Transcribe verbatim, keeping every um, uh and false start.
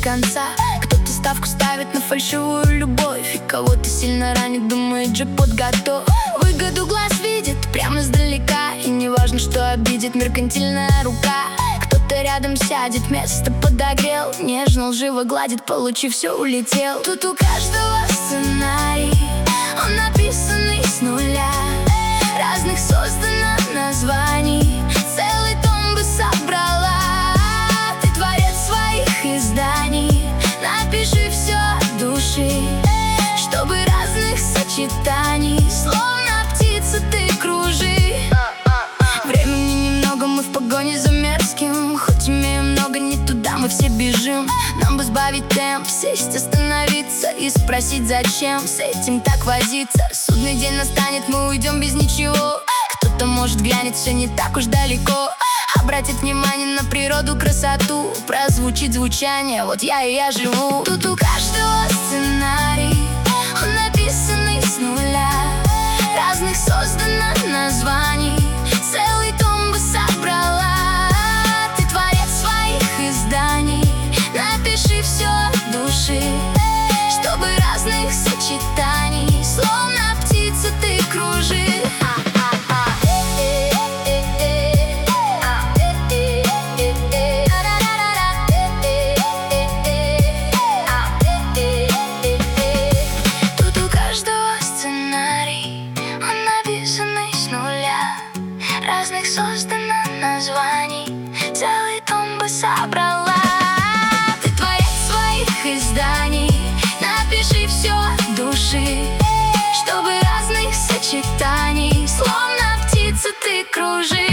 конца. Кто-то ставку ставит на фальшивую любовь, и кого-то сильно ранит, думает, джекпот готов. Выгоду глаз видит прямо издалека, и не важно, что обидит меркантильная рука. Кто-то рядом сядет, место подогрел, нежно, лживо гладит, получив все, улетел. Тут у каждого сценарий, он написанный с нуля. Разных создано названий, целый том бы собрала. Ты творец своих изданий, напиши все от души, чтобы разных сочетаний, словно птица, ты кружи. Времени немного, мы в погоне за мерзким, хоть имеем много, не туда мы все бежим. Нам бы сбавить темп, сесть, остановиться и спросить, зачем с этим так возиться. Судный день настанет, мы уйдем без ничего. Кто-то, может, глянет, все не так уж далеко, обратит внимание на природу, красоту. Прозвучит звучание, вот я и я живу. Тут у каждого сценарий, он написанный с нуля. Разных создано названий, целый том бы собрала. Ты творец своих изданий, напиши все от души, чтобы разных сочетаний, словно птица, ты кружи. Тут у каждого сценарий, он написанный с нуля. Разных создано названий, целый том бы собрала. Ты творец своих изданий, напиши все от души, чтобы разных сочетаний, словно птица, ты кружи.